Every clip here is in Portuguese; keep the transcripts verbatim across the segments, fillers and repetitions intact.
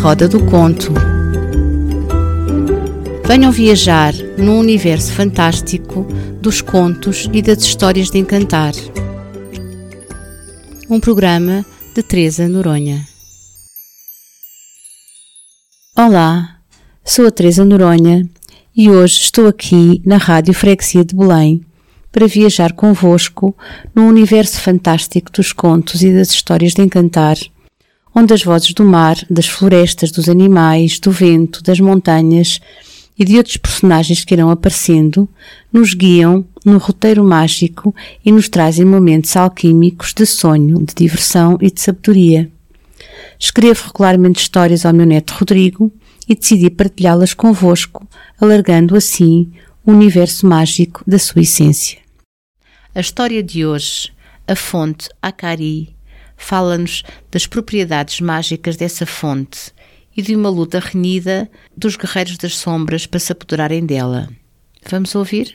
Roda do Conto. Venham viajar num universo fantástico dos contos e das histórias de encantar. Um programa de Teresa Noronha. Olá, sou a Teresa Noronha e hoje estou aqui na Rádio Freguesia de Belém para viajar convosco num universo fantástico dos contos e das histórias de encantar, onde as vozes do mar, das florestas, dos animais, do vento, das montanhas e de outros personagens que irão aparecendo, nos guiam no roteiro mágico e nos trazem momentos alquímicos de sonho, de diversão e de sabedoria. Escrevo regularmente histórias ao meu neto Rodrigo e decidi partilhá-las convosco, alargando assim o universo mágico da sua essência. A história de hoje, a fonte Acari, fala-nos das propriedades mágicas dessa fonte e de uma luta renhida dos guerreiros das sombras para se apoderarem dela. Vamos ouvir?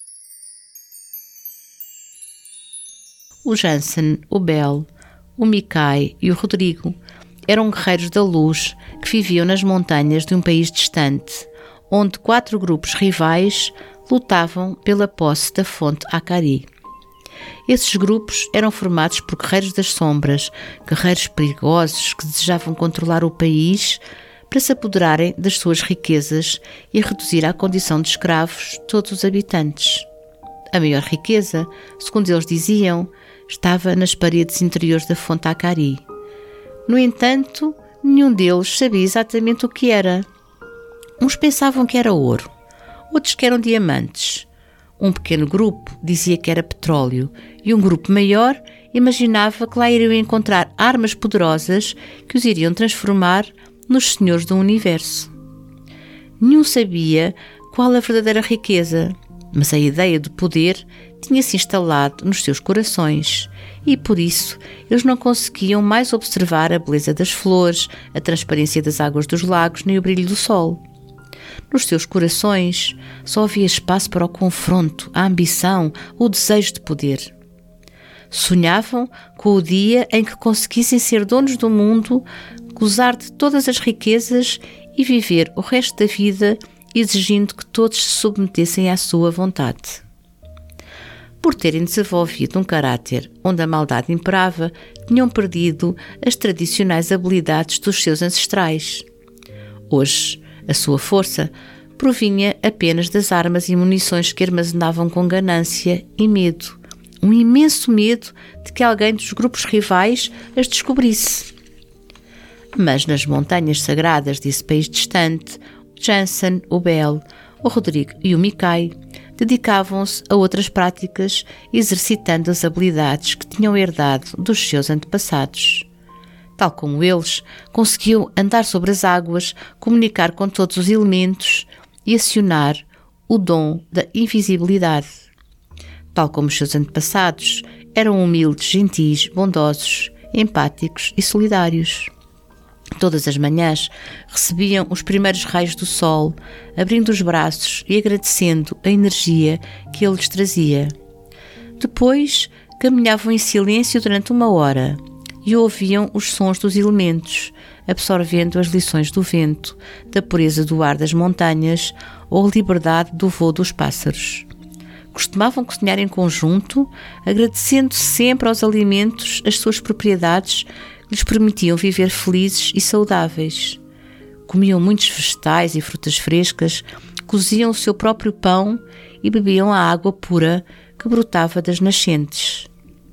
O Jansen, o Bel, o Mikai e o Rodrigo eram guerreiros da luz que viviam nas montanhas de um país distante, onde quatro grupos rivais lutavam pela posse da fonte Acari. Esses grupos eram formados por guerreiros das sombras, guerreiros perigosos que desejavam controlar o país para se apoderarem das suas riquezas e reduzir à condição de escravos todos os habitantes. A maior riqueza, segundo eles diziam, estava nas paredes interiores da fonte Acari. No entanto, nenhum deles sabia exatamente o que era. Uns pensavam que era ouro, outros que eram diamantes. Um pequeno grupo dizia que era petróleo e um grupo maior imaginava que lá iriam encontrar armas poderosas que os iriam transformar nos senhores do universo. Nenhum sabia qual a verdadeira riqueza, mas a ideia de poder tinha-se instalado nos seus corações e, por isso, eles não conseguiam mais observar a beleza das flores, a transparência das águas dos lagos nem o brilho do sol. Nos seus corações só havia espaço para o confronto, a ambição, o desejo de poder. Sonhavam com o dia em que conseguissem ser donos do mundo, gozar de todas as riquezas e viver o resto da vida exigindo que todos se submetessem à sua vontade. Por terem desenvolvido um caráter onde a maldade imperava, tinham perdido as tradicionais habilidades dos seus ancestrais. Hoje, a sua força provinha apenas das armas e munições que armazenavam com ganância e medo, um imenso medo de que alguém dos grupos rivais as descobrisse. Mas nas montanhas sagradas desse país distante, o Jansen, o Bel, o Rodrigo e o Mikai dedicavam-se a outras práticas, exercitando as habilidades que tinham herdado dos seus antepassados. Tal como eles, conseguiam andar sobre as águas, comunicar com todos os elementos e acionar o dom da invisibilidade. Tal como os seus antepassados, eram humildes, gentis, bondosos, empáticos e solidários. Todas as manhãs recebiam os primeiros raios do sol, abrindo os braços e agradecendo a energia que ele lhes trazia. Depois, caminhavam em silêncio durante uma hora e ouviam os sons dos elementos, absorvendo as lições do vento, da pureza do ar das montanhas ou a liberdade do voo dos pássaros. Costumavam cozinhar em conjunto, agradecendo sempre aos alimentos as suas propriedades que lhes permitiam viver felizes e saudáveis. Comiam muitos vegetais e frutas frescas, coziam o seu próprio pão e bebiam a água pura que brotava das nascentes.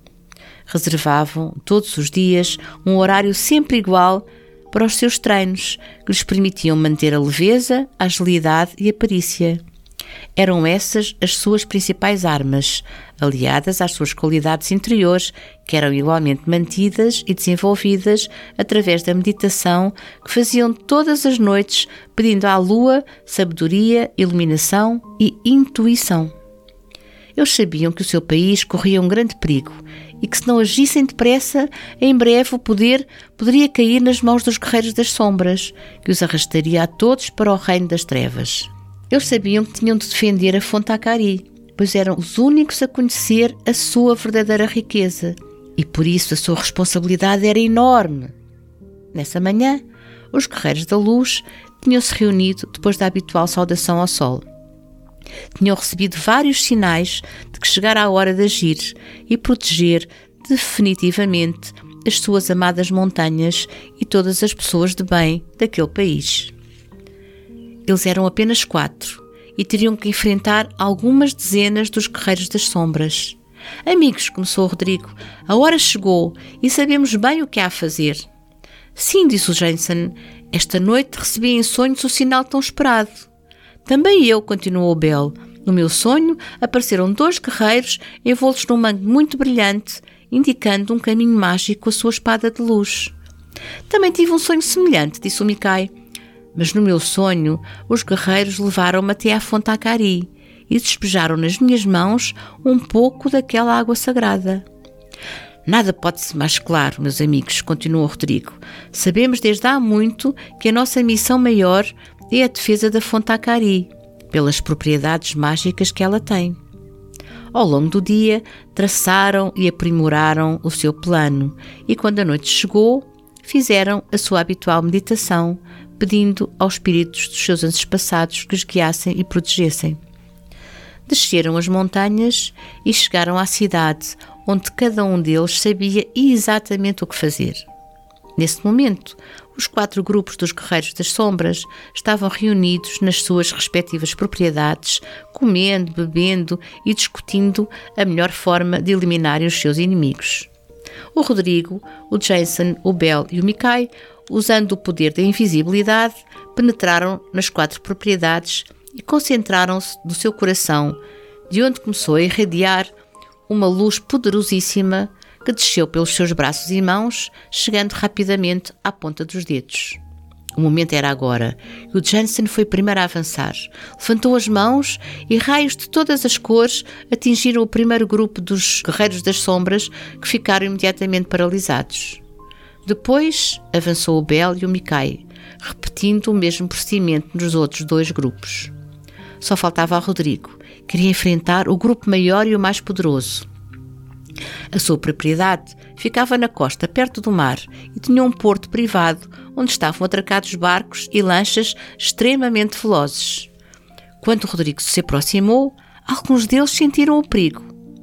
Reservavam, todos os dias, um horário sempre igual para os seus treinos, que lhes permitiam manter a leveza, a agilidade e a perícia. Eram essas as suas principais armas, aliadas às suas qualidades interiores, que eram igualmente mantidas e desenvolvidas através da meditação que faziam todas as noites, pedindo à lua sabedoria, iluminação e intuição. Eles sabiam que o seu país corria um grande perigo e que, se não agissem depressa, em breve o poder poderia cair nas mãos dos guerreiros das sombras, que os arrastaria a todos para o reino das trevas. Eles sabiam que tinham de defender a fonte Acari, pois eram os únicos a conhecer a sua verdadeira riqueza, e por isso a sua responsabilidade era enorme. Nessa manhã, Os guerreiros da luz tinham-se reunido depois da habitual saudação ao sol. Tinham recebido vários sinais de que chegara a hora de agir e proteger definitivamente as suas amadas montanhas e todas as pessoas de bem daquele país. Eles eram apenas quatro e teriam que enfrentar algumas dezenas dos guerreiros das sombras. Amigos, começou Rodrigo, a hora chegou e sabemos bem o que há a fazer. Sim, disse o Jameson, esta noite recebi em sonhos o sinal tão esperado. Também eu, continuou Bel. No meu sonho apareceram dois guerreiros envoltos num manto muito brilhante, indicando um caminho mágico com a sua espada de luz. Também tive um sonho semelhante, disse o Mikai. Mas no meu sonho, os guerreiros levaram-me até à fonte Akari e despejaram nas minhas mãos um pouco daquela água sagrada. Nada pode ser mais claro, meus amigos, continuou Rodrigo. Sabemos desde há muito que a nossa missão maior é a defesa da fonte Akari, pelas propriedades mágicas que ela tem. Ao longo do dia, traçaram e aprimoraram o seu plano e, quando a noite chegou, fizeram a sua habitual meditação, pedindo aos espíritos dos seus antepassados que os guiassem e protegessem. Desceram as montanhas e chegaram à cidade, onde cada um deles sabia exatamente o que fazer. Nesse momento, os quatro grupos dos Guerreiros das Sombras estavam reunidos nas suas respectivas propriedades, comendo, bebendo e discutindo a melhor forma de eliminarem os seus inimigos. O Rodrigo, o Jason, o Bel e o Mikai, usando o poder da invisibilidade, penetraram nas quatro propriedades e concentraram-se do seu coração, de onde começou a irradiar uma luz poderosíssima que desceu pelos seus braços e mãos, chegando rapidamente à ponta dos dedos. O momento era agora, e o Jansen foi o primeiro a avançar. Levantou as mãos e raios de todas as cores atingiram o primeiro grupo dos Guerreiros das Sombras, que ficaram imediatamente paralisados. Depois avançou o Bel e o Mikai, repetindo o mesmo procedimento nos outros dois grupos. Só faltava a Rodrigo. Queria enfrentar o grupo maior e o mais poderoso. A sua propriedade ficava na costa, perto do mar, e tinha um porto privado onde estavam atracados barcos e lanchas extremamente velozes. Quando Rodrigo se aproximou, alguns deles sentiram o perigo.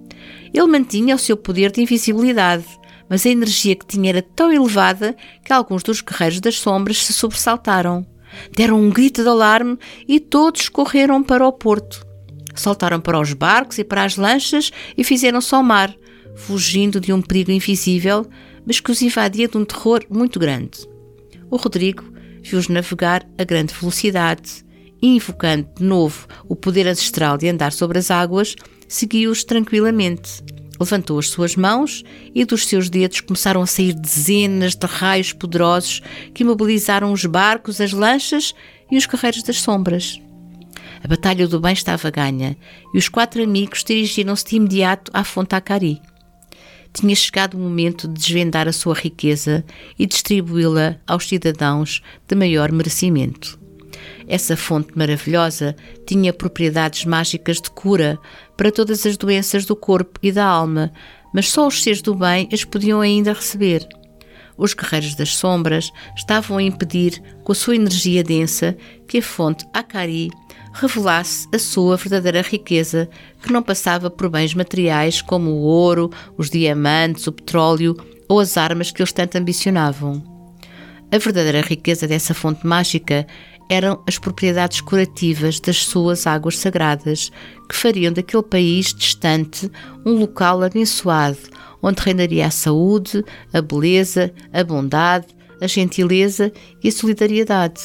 Ele mantinha o seu poder de invisibilidade, mas a energia que tinha era tão elevada que alguns dos Guerreiros das Sombras se sobressaltaram. Deram um grito de alarme e todos correram para o porto. Saltaram para os barcos e para as lanchas e fizeram-se ao mar, fugindo de um perigo invisível, mas que os invadia de um terror muito grande. O Rodrigo viu-os navegar a grande velocidade e, invocando de novo o poder ancestral de andar sobre as águas, seguiu-os tranquilamente. Levantou as suas mãos e dos seus dedos começaram a sair dezenas de raios poderosos que imobilizaram os barcos, as lanchas e os Guerreiros das Sombras. A batalha do bem estava ganha e os quatro amigos dirigiram-se de imediato à fonte Akari. Tinha chegado o momento de desvendar a sua riqueza e distribuí-la aos cidadãos de maior merecimento. Essa fonte maravilhosa tinha propriedades mágicas de cura para todas as doenças do corpo e da alma, mas só os seres do bem as podiam ainda receber. Os Guerreiros das Sombras estavam a impedir, com a sua energia densa, que a fonte Akari revelasse a sua verdadeira riqueza, que não passava por bens materiais como o ouro, os diamantes, o petróleo ou as armas que eles tanto ambicionavam. A verdadeira riqueza dessa fonte mágica eram as propriedades curativas das suas águas sagradas, que fariam daquele país distante um local abençoado, onde reinaria a saúde, a beleza, a bondade, a gentileza e a solidariedade.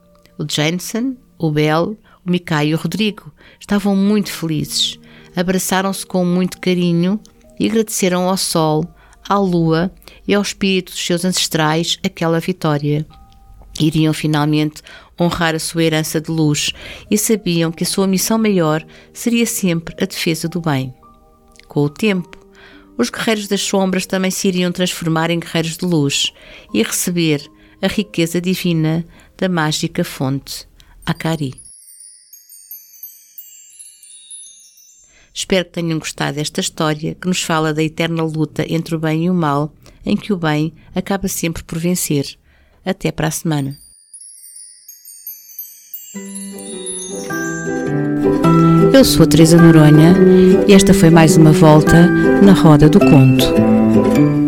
O Jameson, o Bel, o Mikai e o Rodrigo estavam muito felizes. Abraçaram-se com muito carinho e agradeceram ao sol, à lua e ao espírito dos seus ancestrais aquela vitória. Iriam finalmente honrar a sua herança de luz e sabiam que a sua missão maior seria sempre a defesa do bem. Com o tempo, os Guerreiros das Sombras também se iriam transformar em Guerreiros de Luz e receber a riqueza divina da mágica fonte Akari. Espero que tenham gostado desta história que nos fala da eterna luta entre o bem e o mal, em que o bem acaba sempre por vencer. Até para a semana. Eu sou a Teresa Noronha e esta foi mais uma volta na Roda do Conto.